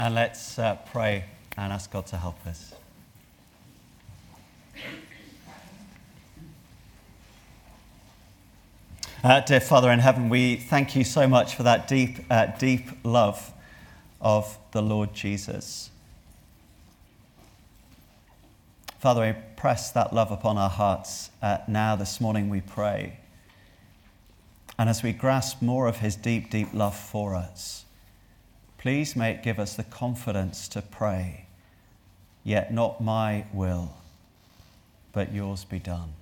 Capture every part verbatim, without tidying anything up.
And let's uh, pray and ask God to help us. Uh, dear Father in heaven, we thank you so much for that deep, uh, deep love of the Lord Jesus. Father, we press that love upon our hearts uh, now this morning, we pray. And as we grasp more of his deep, deep love for us, please may it give us the confidence to pray, yet not my will, but yours be done.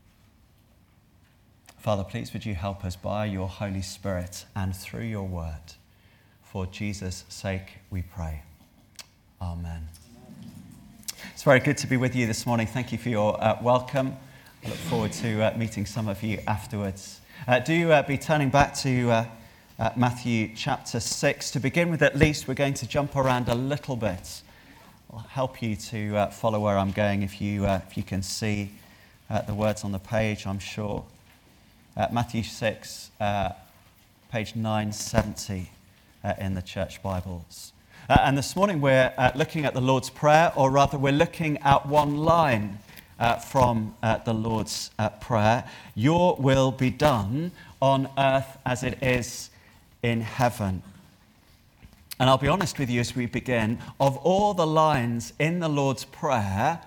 Father, please would you help us by your Holy Spirit and through your word. For Jesus' sake we pray. Amen. It's very good to be with you this morning. Thank you for your uh, welcome. I look forward to uh, meeting some of you afterwards. Uh, do uh, be turning back to uh, uh, Matthew chapter six. To begin with, at least, we're going to jump around a little bit. I'll help you to uh, follow where I'm going if you, uh, if you can see uh, the words on the page, I'm sure. Uh, Matthew six, uh, page nine seventy uh, in the church Bibles. Uh, and this morning we're uh, looking at the Lord's Prayer, or rather we're looking at one line uh, from uh, the Lord's uh, Prayer. Your will be done on earth as it is in heaven. And I'll be honest with you as we begin, of all the lines in the Lord's Prayer,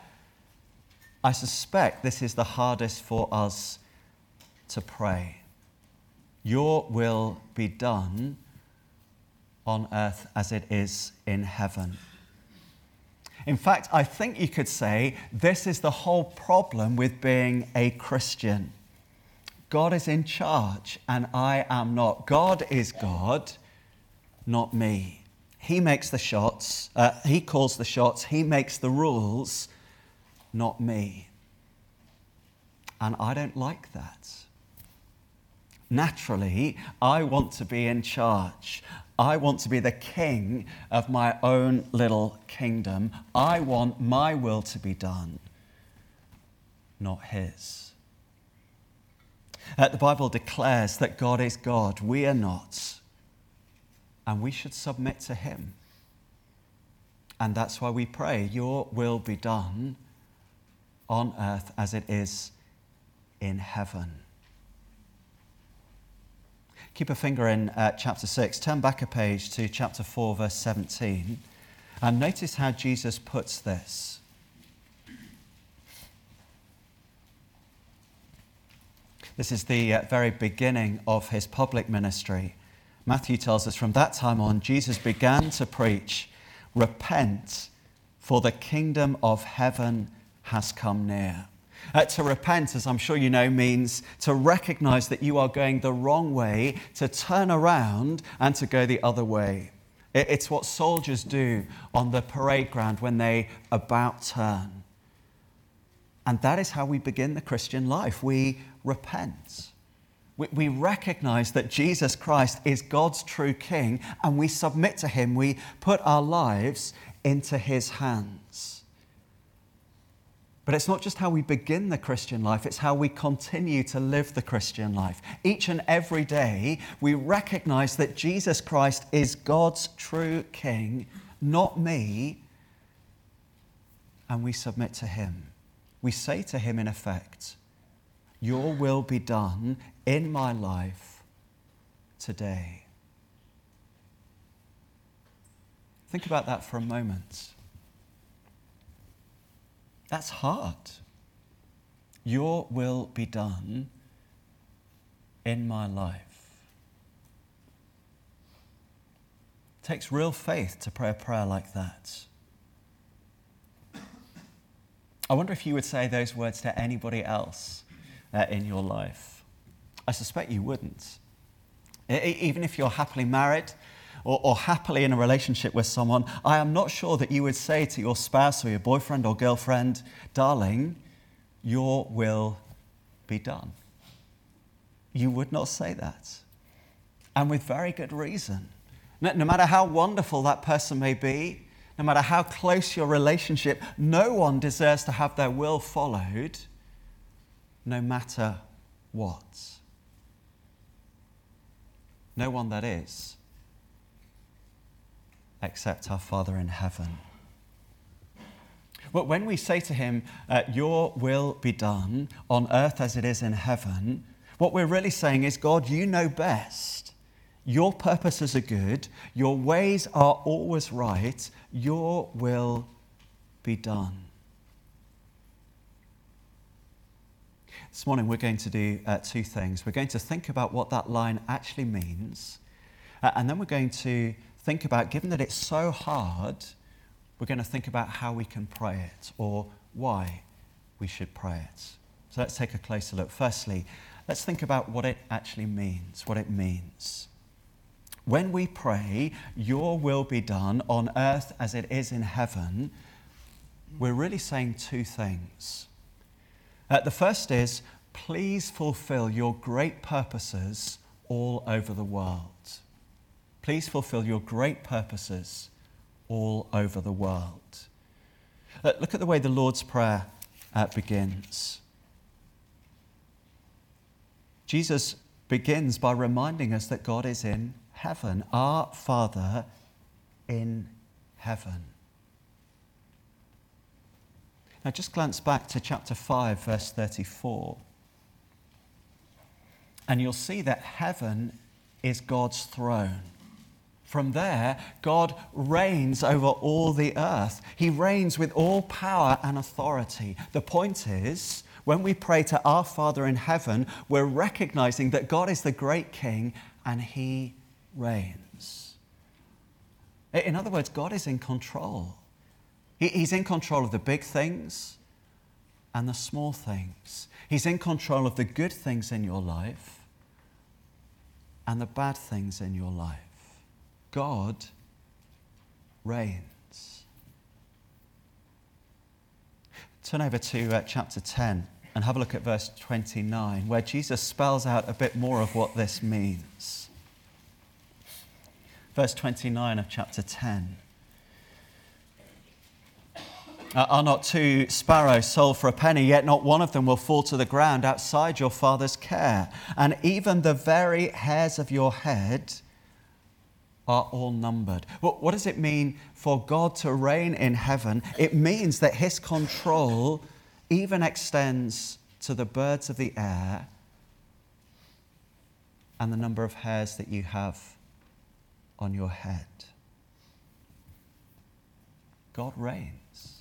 I suspect this is the hardest for us to pray. Your will be done on earth as it is in heaven. In fact, I think you could say this is the whole problem with being a Christian. God is in charge and I am not. God is God, not me. He makes the shots, uh, he calls the shots, he makes the rules, not me. And I don't like that. Naturally, I want to be in charge. I want to be the king of my own little kingdom. I want my will to be done, not his. Uh, the Bible declares that God is God. We are not. And we should submit to him. And that's why we pray, your will be done on earth as it is in heaven. Keep a finger in uh, chapter six. Turn back a page to chapter four, verse seventeen. And notice how Jesus puts this. This is the uh, very beginning of his public ministry. Matthew tells us from that time on, Jesus began to preach, repent, for the kingdom of heaven has come near. Uh, to repent, as I'm sure you know, means to recognize that you are going the wrong way, to turn around and to go the other way. It, it's what soldiers do on the parade ground when they about turn. And that is how we begin the Christian life. We repent. We, we recognize that Jesus Christ is God's true King, and we submit to him. We put our lives into his hands. But it's not just how we begin the Christian life, it's how we continue to live the Christian life. Each and every day, we recognize that Jesus Christ is God's true King, not me, and we submit to him. We say to him, in effect, your will be done in my life today. Think about that for a moment. That's hard. Your will be done in my life. It takes real faith to pray a prayer like that. I wonder if you would say those words to anybody else uh, in your life. I suspect you wouldn't. E- even if you're happily married, Or, or happily in a relationship with someone, I am not sure that you would say to your spouse or your boyfriend or girlfriend, darling, your will be done. You would not say that. And with very good reason. No, no matter how wonderful that person may be, no matter how close your relationship, no one deserves to have their will followed, no matter what. No one, that is. except our Father in heaven. But when we say to him, uh, your will be done on earth as it is in heaven, what we're really saying is, God, you know best. Your purposes are good. Your ways are always right. Your will be done. This morning we're going to do uh, two things. We're going to think about what that line actually means, uh, and then we're going to think about, given that it's so hard, we're going to think about how we can pray it or why we should pray it. So let's take a closer look. Firstly, let's think about what it actually means, what it means. When we pray, your will be done on earth as it is in heaven, we're really saying two things. Uh, the first is, please fulfill your great purposes all over the world. Please fulfill your great purposes all over the world. Uh, look at the way the Lord's Prayer uh, begins. Jesus begins by reminding us that God is in heaven, our Father in heaven. Now just glance back to chapter five, verse thirty-four. And you'll see that heaven is God's throne. From there, God reigns over all the earth. He reigns with all power and authority. The point is, when we pray to our Father in heaven, we're recognizing that God is the great King and he reigns. In other words, God is in control. He's in control of the big things and the small things. He's in control of the good things in your life and the bad things in your life. God reigns. Turn over to uh, chapter ten and have a look at verse twenty-nine, where Jesus spells out a bit more of what this means. Verse twenty-nine of chapter ten. Uh, are not two sparrows sold for a penny, yet not one of them will fall to the ground outside your Father's care. And even the very hairs of your head are all numbered. What, what does it mean for God to reign in heaven? It means that his control even extends to the birds of the air and the number of hairs that you have on your head. God reigns.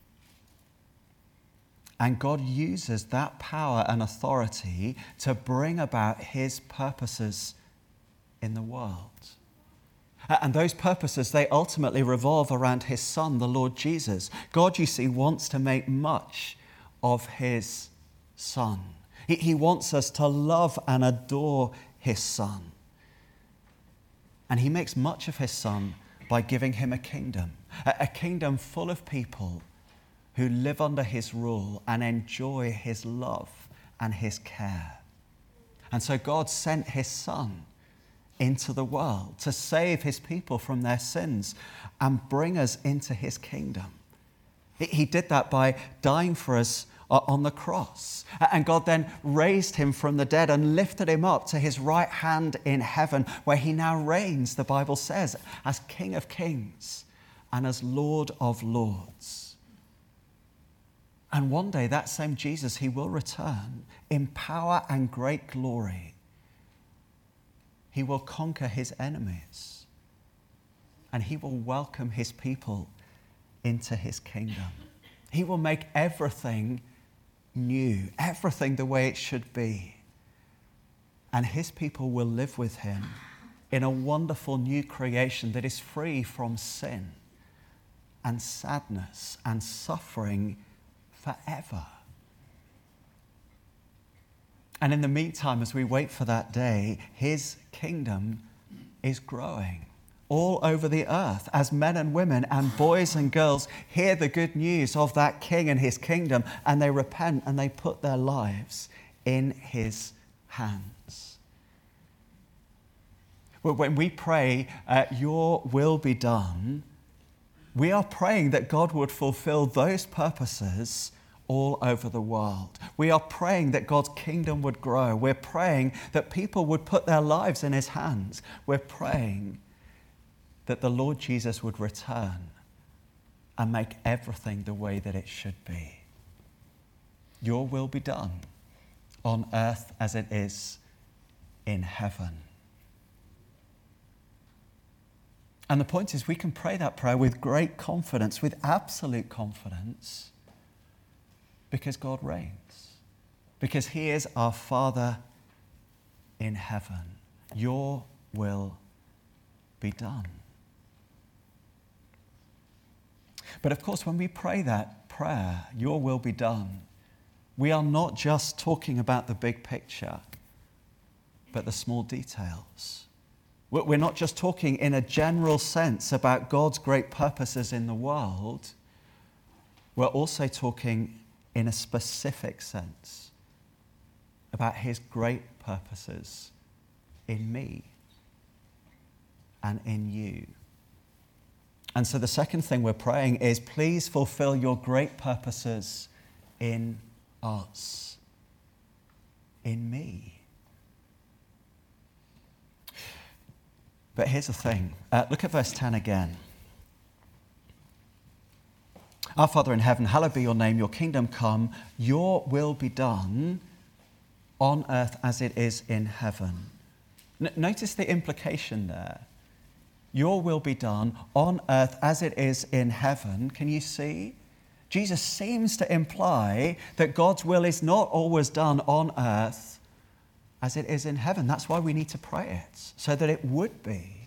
And God uses that power and authority to bring about his purposes in the world. And those purposes, they ultimately revolve around his Son, the Lord Jesus. God, you see, wants to make much of his Son. He, he wants us to love and adore his Son. And he makes much of his Son by giving him a kingdom, a, a kingdom full of people who live under his rule and enjoy his love and his care. And so God sent his Son into the world to save his people from their sins and bring us into his kingdom. He did that by dying for us on the cross. And God then raised him from the dead and lifted him up to his right hand in heaven, where he now reigns, the Bible says, as King of Kings and as Lord of Lords. And one day that same Jesus, he will return in power and great glory. He will conquer his enemies and he will welcome his people into his kingdom. He will make everything new, everything the way it should be. And his people will live with him in a wonderful new creation that is free from sin and sadness and suffering forever. And in the meantime, as we wait for that day, his kingdom is growing all over the earth as men and women and boys and girls hear the good news of that king and his kingdom, and they repent and they put their lives in his hands. When we pray, uh, your will be done, we are praying that God would fulfill those purposes all over the world. We are praying that God's kingdom would grow. We're praying that people would put their lives in his hands. We're praying that the Lord Jesus would return and make everything the way that it should be. Your will be done on earth as it is in heaven. And the point is, we can pray that prayer with great confidence, with absolute confidence, because God reigns, because he is our Father in heaven. Your will be done. But of course, when we pray that prayer, your will be done, we are not just talking about the big picture, but the small details. We're not just talking in a general sense about God's great purposes in the world. We're also talking in a specific sense about his great purposes in me and in you. And so the second thing we're praying is, please fulfill your great purposes in us, in me. But here's the thing. Uh, look at verse ten again. Our Father in heaven, hallowed be your name, your kingdom come, your will be done on earth as it is in heaven. N- notice the implication there. Your will be done on earth as it is in heaven. Can you see? Jesus seems to imply that God's will is not always done on earth as it is in heaven. That's why we need to pray it, so that it would be.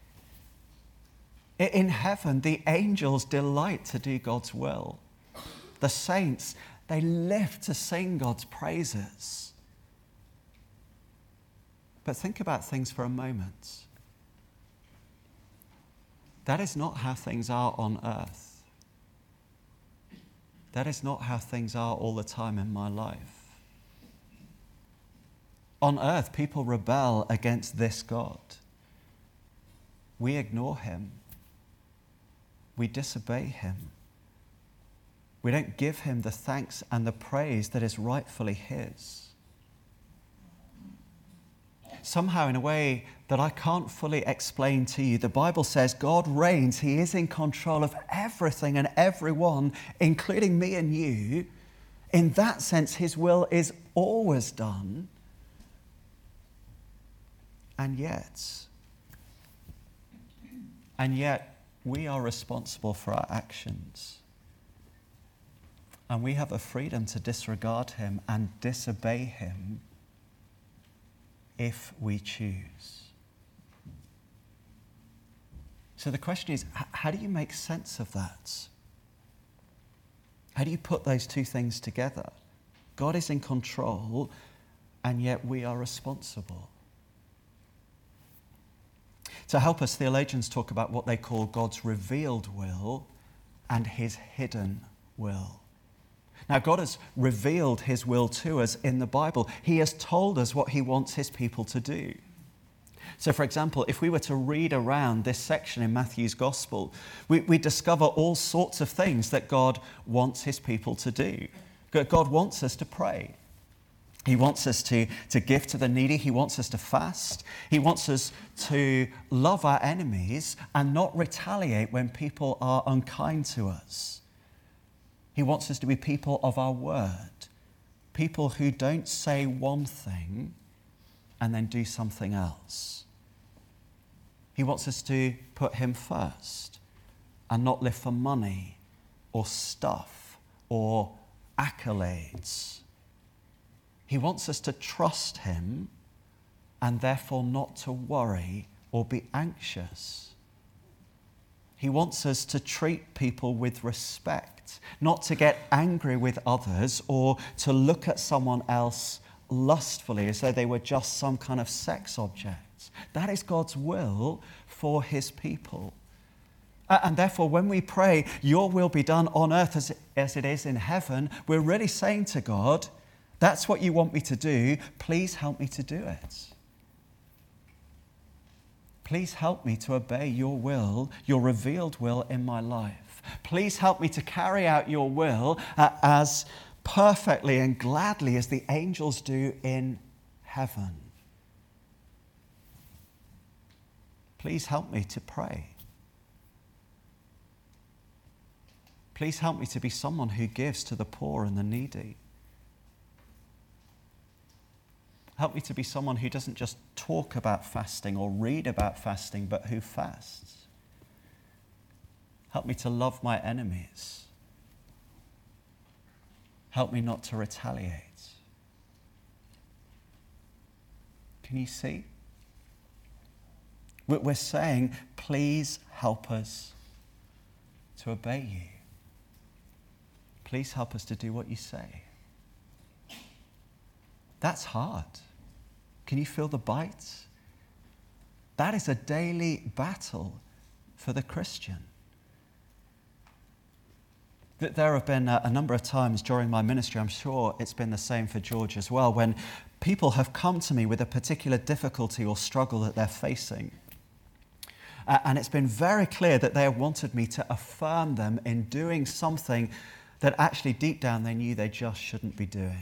In heaven, the angels delight to do God's will. The saints, they live to sing God's praises. But think about things for a moment. That is not how things are on earth. That is not how things are all the time in my life. On earth, people rebel against this God. We ignore him. We disobey him. We don't give him the thanks and the praise that is rightfully his. Somehow, in a way that I can't fully explain to you, the Bible says God reigns. He is in control of everything and everyone, including me and you. In that sense, his will is always done. And yet, and yet, we are responsible for our actions. And we have a freedom to disregard him and disobey him if we choose. So the question is, how do you make sense of that? How do you put those two things together? God is in control, and yet we are responsible. To help us, theologians talk about what they call God's revealed will and his hidden will. Now, God has revealed his will to us in the Bible. He has told us what he wants his people to do. So, for example, if we were to read around this section in Matthew's Gospel, we, we discover all sorts of things that God wants his people to do. God wants us to pray. He wants us to, to give to the needy. He wants us to fast. He wants us to love our enemies and not retaliate when people are unkind to us. He wants us to be people of our word, people who don't say one thing and then do something else. He wants us to put him first and not live for money or stuff or accolades. He wants us to trust him and therefore not to worry or be anxious. He wants us to treat people with respect, not to get angry with others or to look at someone else lustfully as though they were just some kind of sex object. That is God's will for his people. And therefore, when we pray, your will be done on earth as it, as it is in heaven, we're really saying to God, that's what you want me to do. Please help me to do it. Please help me to obey your will, your revealed will in my life. Please help me to carry out your will uh, as perfectly and gladly as the angels do in heaven. Please help me to pray Please help me to be someone who gives to the poor and the needy. Help me to be someone who doesn't just talk about fasting or read about fasting, but who fasts. Help me to love my enemies. Help me not to retaliate. Can you see? We're saying, please help us to obey you. Please help us to do what you say. That's hard. Can you feel the bites? That is a daily battle for the Christian. There have been a number of times during my ministry, I'm sure it's been the same for George as well, when people have come to me with a particular difficulty or struggle that they're facing. And it's been very clear that they have wanted me to affirm them in doing something that actually deep down they knew they just shouldn't be doing.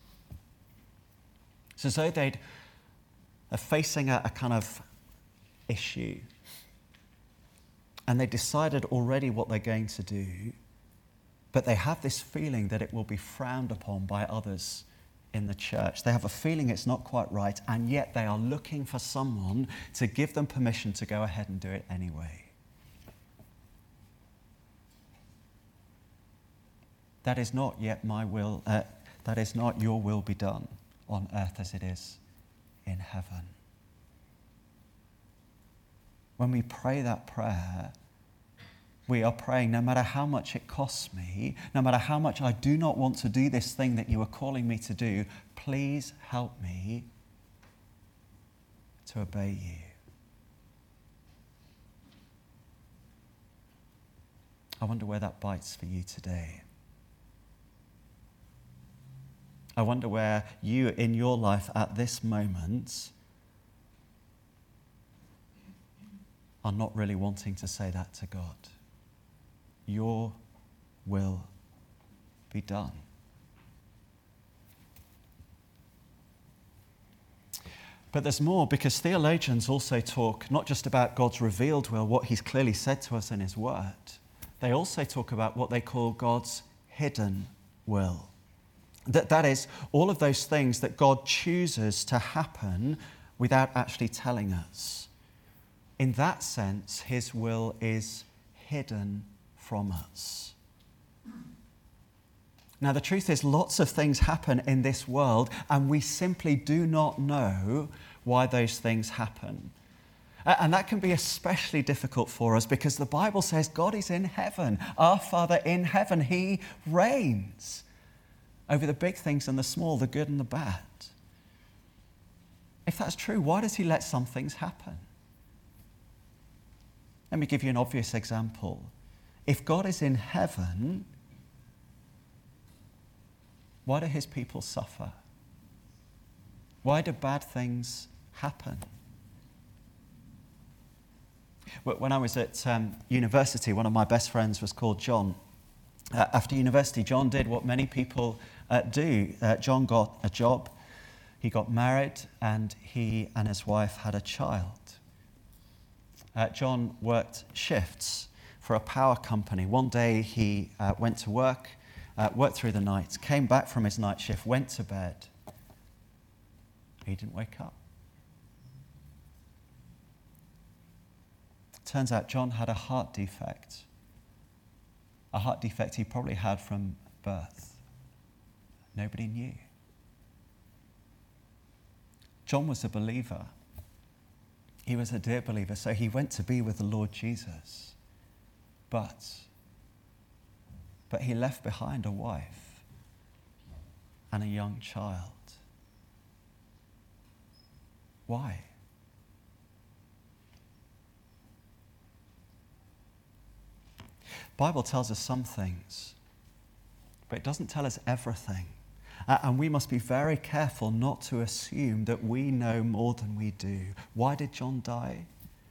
So as though they'd are facing a, a kind of issue, and they decided already what they're going to do, but they have this feeling that it will be frowned upon by others in the church. They have a feeling it's not quite right, and yet they are looking for someone to give them permission to go ahead and do it anyway. That is not yet my will, uh, that is not your will be done on earth as it is in heaven. When we pray that prayer, we are praying, no matter how much it costs me, no matter how much I do not want to do this thing that you are calling me to do, please help me to obey you. I wonder where that bites for you today. I wonder where you, in your life at this moment, are not really wanting to say that to God. Your will be done. But there's more, because theologians also talk not just about God's revealed will, what he's clearly said to us in his word. They also talk about what they call God's hidden will. That, that is, all of those things that God chooses to happen without actually telling us. In that sense, his will is hidden from us. Now, the truth is, lots of things happen in this world, and we simply do not know why those things happen. And that can be especially difficult for us because the Bible says God is in heaven. Our Father in heaven, he reigns over the big things and the small, the good and the bad. If that's true, why does he let some things happen? Let me give you an obvious example. If God is in heaven, why do his people suffer? Why do bad things happen? When I was at um, university, one of my best friends was called John. Uh, after university, John did what many people uh, do. Uh, John got a job, he got married, and he and his wife had a child. Uh, John worked shifts for a power company. One day he uh, went to work, uh, worked through the night, came back from his night shift, went to bed. He didn't wake up. Turns out John had a heart defect. A heart defect he probably had from birth. Nobody knew. John was a believer. He was a dear believer, so he went to be with the Lord Jesus. But, but he left behind a wife and a young child. Why? The Bible tells us some things, but it doesn't tell us everything. Uh, and we must be very careful not to assume that we know more than we do. Why did John die?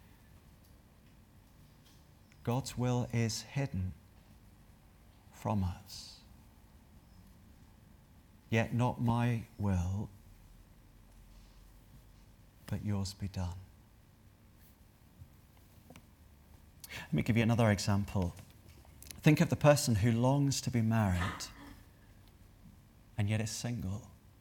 God's will is hidden from us. Yet not my will, but yours be done. Let me give you another example. Think of the person who longs to be married and yet is single.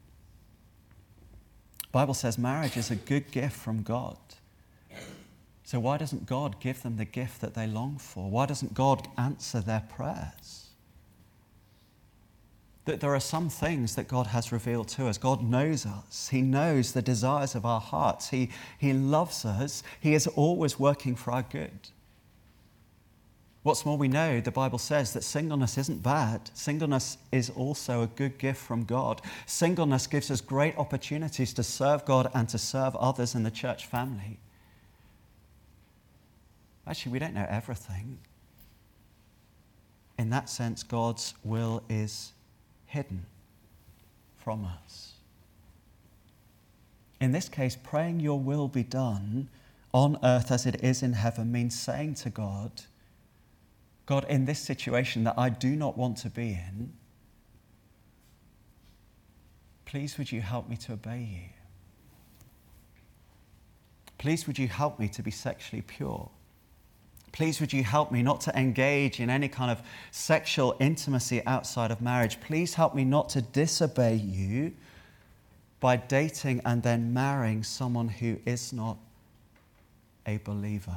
The Bible says marriage is a good gift from God. So why doesn't God give them the gift that they long for? Why doesn't God answer their prayers? That there are some things that God has revealed to us. God knows us. He knows the desires of our hearts. He, he loves us. He is always working for our good. What's more, we know the Bible says that singleness isn't bad. Singleness is also a good gift from God. Singleness gives us great opportunities to serve God and to serve others in the church family. Actually, we don't know everything. In that sense, God's will is hidden from us. In this case, praying your will be done on earth as it is in heaven means saying to God, God, in this situation that I do not want to be in, please would you help me to obey you? Please would you help me to be sexually pure? Please would you help me not to engage in any kind of sexual intimacy outside of marriage? Please help me not to disobey you by dating and then marrying someone who is not a believer.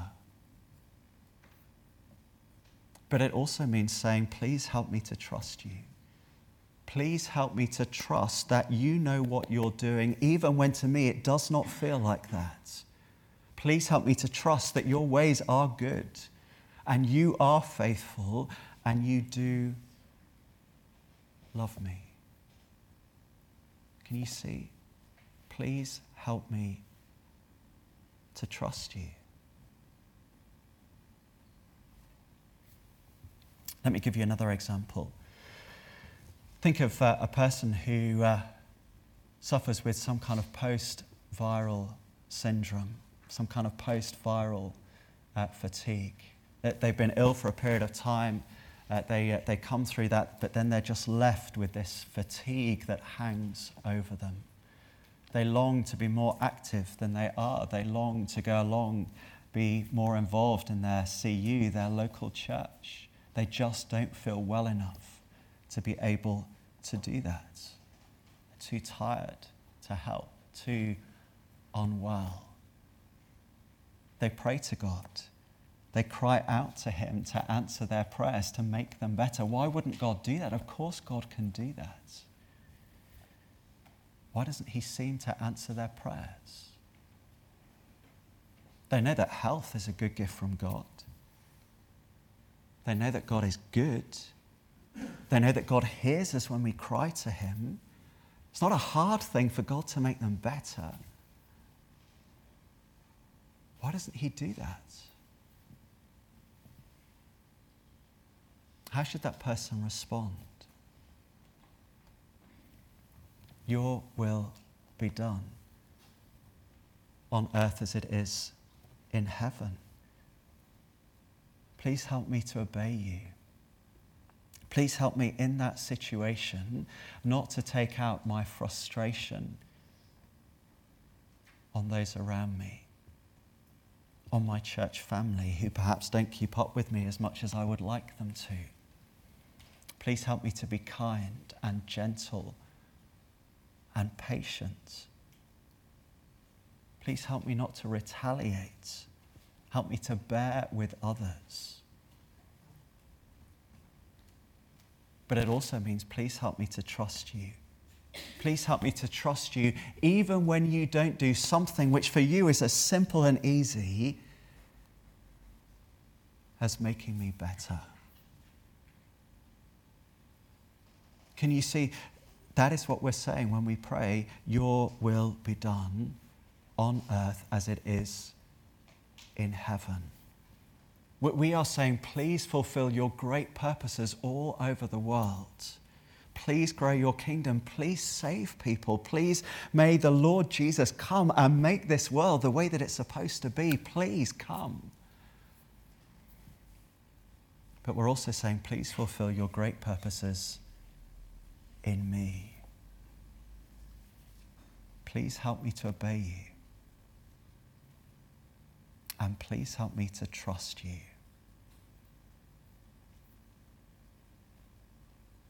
But it also means saying, please help me to trust you. Please help me to trust that you know what you're doing, even when to me it does not feel like that. Please help me to trust that your ways are good and you are faithful and you do love me. Can you see? Please help me to trust you. Let me give you another example. Think of uh, a person who uh, suffers with some kind of post-viral syndrome, some kind of post-viral uh, fatigue. That they've been ill for a period of time, uh, they, uh, they come through that, but then they're just left with this fatigue that hangs over them. They long to be more active than they are. They long to go along, be more involved in their C U, their local church. They just don't feel well enough to be able to do that. They're too tired to help, too unwell. They pray to God. They cry out to him to answer their prayers, to make them better. Why wouldn't God do that? Of course God can do that. Why doesn't he seem to answer their prayers? They know that health is a good gift from God. They know that God is good. They know that God hears us when we cry to him. It's not a hard thing for God to make them better. Why doesn't he do that? How should that person respond? Your will be done on earth as it is in heaven. Please help me to obey you. Please help me in that situation not to take out my frustration on those around me, on my church family who perhaps don't keep up with me as much as I would like them to. Please help me to be kind and gentle and patient. Please help me not to retaliate. Help me to bear with others. But it also means please help me to trust you. Please help me to trust you even when you don't do something which for you is as simple and easy as making me better. Can you see? That is what we're saying when we pray, your will be done on earth as it is in heaven. We are saying, please fulfill your great purposes all over the world. Please grow your kingdom. Please save people. Please may the Lord Jesus come and make this world the way that it's supposed to be. Please come. But we're also saying, please fulfill your great purposes in me. Please help me to obey you. And please help me to trust you.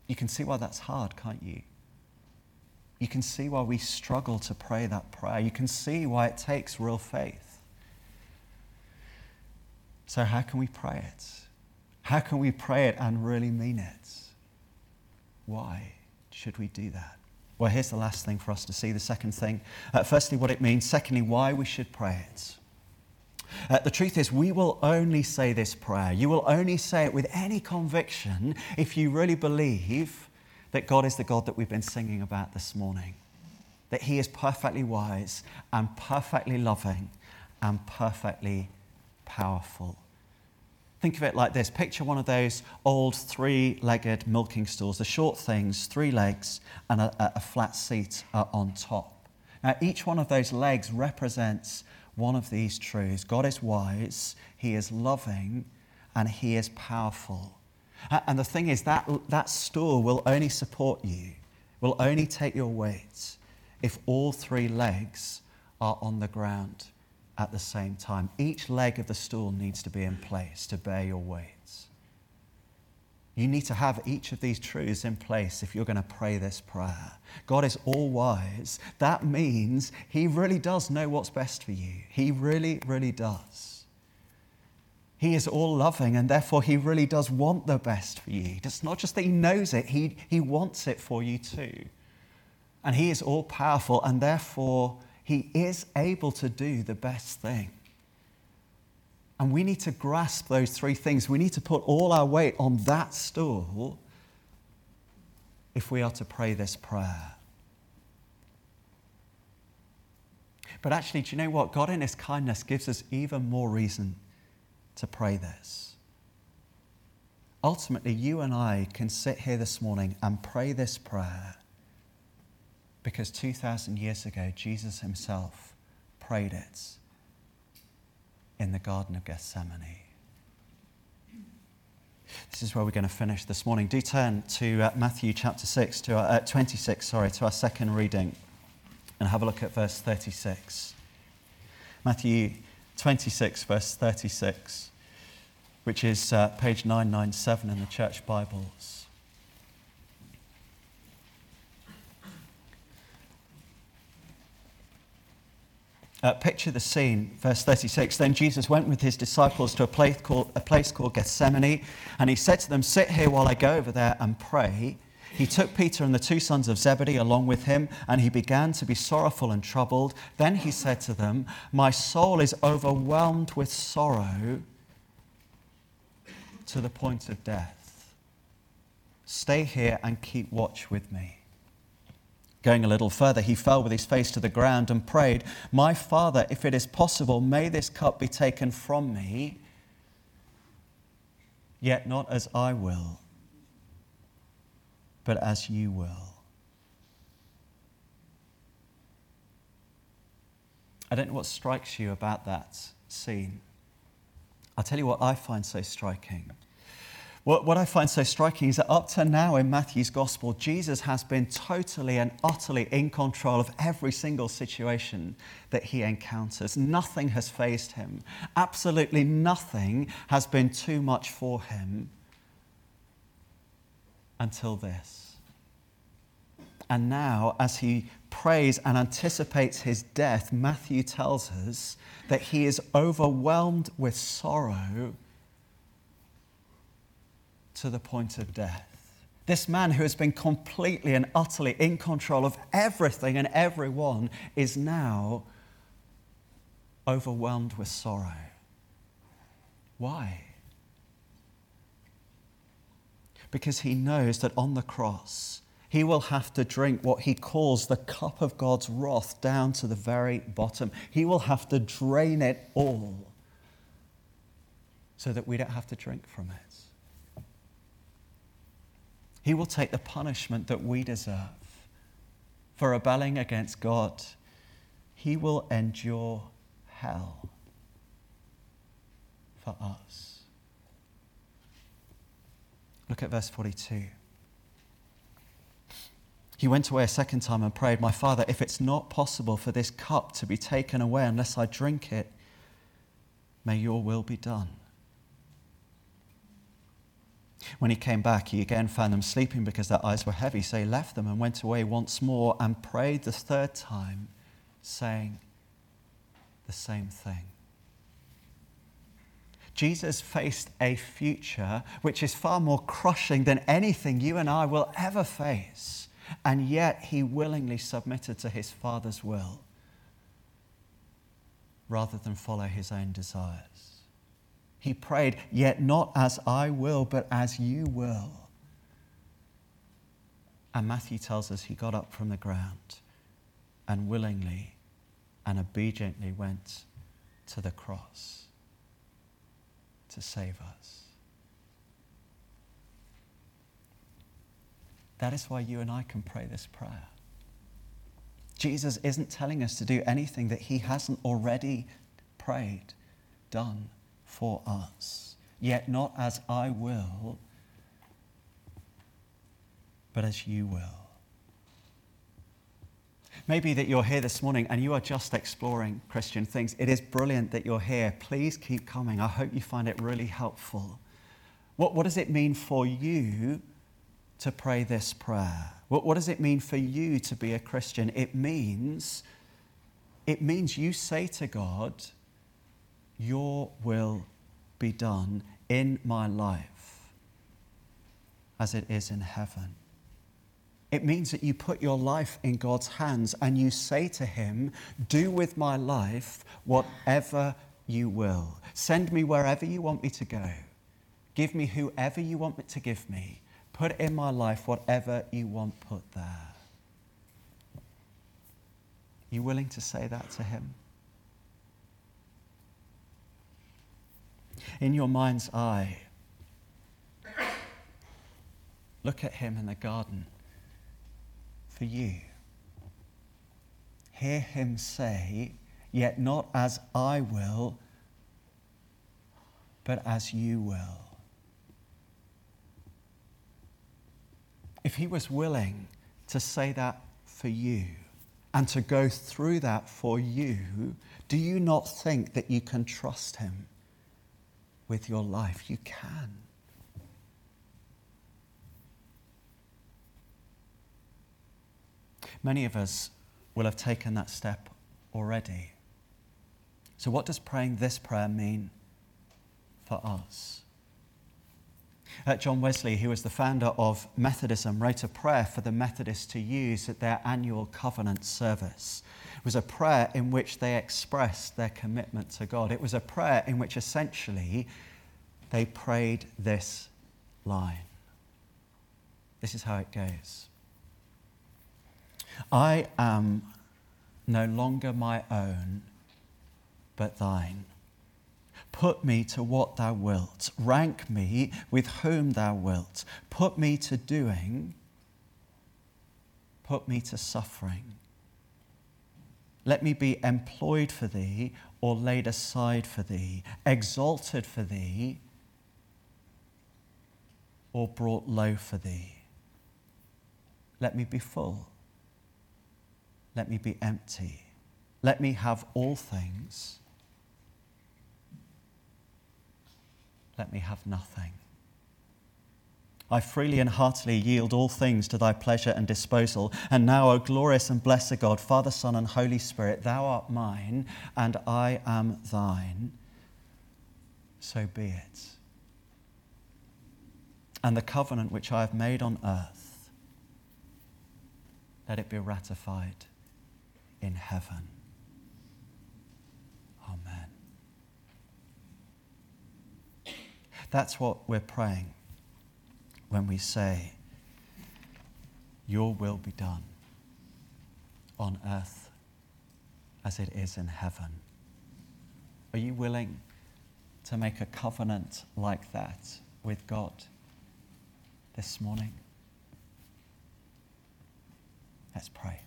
You can see why that's hard, can't you? You can see why we struggle to pray that prayer. You can see why it takes real faith. So how can we pray it? How can we pray it and really mean it? Why should we do that? Well, here's the last thing for us to see, the second thing. Uh, firstly, what it means. Secondly, why we should pray it. Uh, the truth is, we will only say this prayer. You will only say it with any conviction if you really believe that God is the God that we've been singing about this morning. That he is perfectly wise and perfectly loving and perfectly powerful. Think of it like this. Picture one of those old three-legged milking stools, the short things, three legs and a, a flat seat uh, on top. Now, each one of those legs represents one of these truths. God is wise, he is loving, and he is powerful. And the thing is, that, that stool will only support you, will only take your weight if all three legs are on the ground at the same time. Each leg of the stool needs to be in place to bear your weight. You need to have each of these truths in place if you're going to pray this prayer. God is all wise. That means he really does know what's best for you. He really, really does. He is all loving, and therefore he really does want the best for you. It's not just that he knows it, he, he wants it for you too. And he is all powerful, and therefore he is able to do the best thing. And we need to grasp those three things. We need to put all our weight on that stool if we are to pray this prayer. But actually, do you know what? God in his kindness gives us even more reason to pray this. Ultimately, you and I can sit here this morning and pray this prayer because two thousand years ago, Jesus himself prayed it in the Garden of Gethsemane. This is where we're going to finish this morning. Do turn to uh, Matthew chapter six, to our, uh, twenty-six, sorry, to our second reading, and have a look at verse thirty-six. Matthew twenty-six, verse thirty-six, which is uh, page nine ninety-seven in the church Bibles. Uh, picture the scene, verse thirty-six. Then Jesus went with his disciples to a place called, a place called Gethsemane, and he said to them, "Sit here while I go over there and pray." He took Peter and the two sons of Zebedee along with him, and he began to be sorrowful and troubled. Then he said to them, "My soul is overwhelmed with sorrow to the point of death. Stay here and keep watch with me." Going a little further, he fell with his face to the ground and prayed, "My Father, if it is possible, may this cup be taken from me, yet not as I will, but as you will." I don't know what strikes you about that scene. I'll tell you what I find so striking. What, what I find so striking is that up to now in Matthew's gospel, Jesus has been totally and utterly in control of every single situation that he encounters. Nothing has fazed him. Absolutely nothing has been too much for him until this. And now, as he prays and anticipates his death, Matthew tells us that he is overwhelmed with sorrow to the point of death. This man who has been completely and utterly in control of everything and everyone is now overwhelmed with sorrow. Why? Because he knows that on the cross, he will have to drink what he calls the cup of God's wrath down to the very bottom. He will have to drain it all so that we don't have to drink from it. He will take the punishment that we deserve for rebelling against God. He will endure hell for us. Look at verse forty-two. He went away a second time and prayed, "My Father, if it's not possible for this cup to be taken away unless I drink it, may your will be done." When he came back, he again found them sleeping because their eyes were heavy. So he left them and went away once more and prayed the third time, saying the same thing. Jesus faced a future which is far more crushing than anything you and I will ever face. And yet he willingly submitted to his Father's will rather than follow his own desires. He prayed, "Yet not as I will, but as you will." And Matthew tells us he got up from the ground and willingly and obediently went to the cross to save us. That is why you and I can pray this prayer. Jesus isn't telling us to do anything that he hasn't already prayed, done for us. Yet not as I will, but as you will. Maybe that you're here this morning and you are just exploring Christian things. It is brilliant that you're here. Please keep coming. I hope you find it really helpful. What, what does it mean for you to pray this prayer? What, what does it mean for you to be a Christian? It means, it means you say to God, "Your will be done in my life as it is in heaven." It means that you put your life in God's hands and you say to him, "Do with my life whatever you will. Send me wherever you want me to go. Give me whoever you want me to give me. Put in my life whatever you want put there." You willing to say that to him? In your mind's eye, look at him in the garden for you. Hear him say, "Yet not as I will, but as you will." If he was willing to say that for you and to go through that for you, do you not think that you can trust him with your life? You can. Many of us will have taken that step already. So what does praying this prayer mean for us? Uh, John Wesley, who was the founder of Methodism, wrote a prayer for the Methodists to use at their annual covenant service. It was a prayer in which they expressed their commitment to God. It was a prayer in which essentially they prayed this line. This is how it goes. "I am no longer my own, but thine. Put me to what thou wilt. Rank me with whom thou wilt. Put me to doing. Put me to suffering. Let me be employed for thee or laid aside for thee, exalted for thee or brought low for thee. Let me be full. Let me be empty. Let me have all things. Let me have nothing. I freely and heartily yield all things to thy pleasure and disposal. And now, O glorious and blessed God, Father, Son, and Holy Spirit, thou art mine, and I am thine. So be it. And the covenant which I have made on earth, let it be ratified in heaven. Amen. That's what we're praying when we say, "Your will be done on earth as it is in heaven." Are you willing to make a covenant like that with God this morning? Let's pray.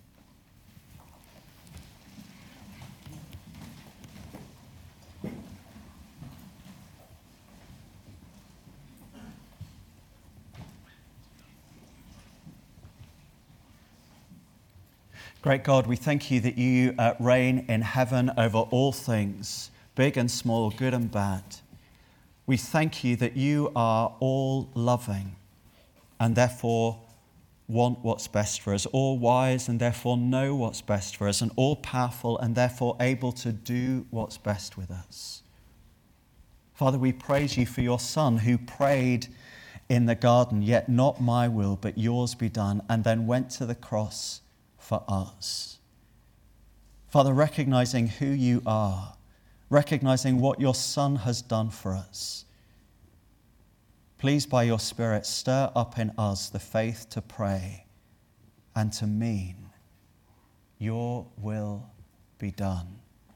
Great God, we thank you that you uh, reign in heaven over all things, big and small, good and bad. We thank you that you are all loving and therefore want what's best for us, all wise and therefore know what's best for us, and all powerful and therefore able to do what's best with us. Father, we praise you for your Son who prayed in the garden, yet not my will, but yours be done, and then went to the cross for us. Father, recognizing who you are, recognizing what your Son has done for us, please, by your Spirit, stir up in us the faith to pray and to mean your will be done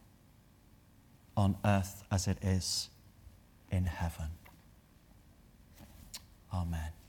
on earth as it is in heaven. Amen.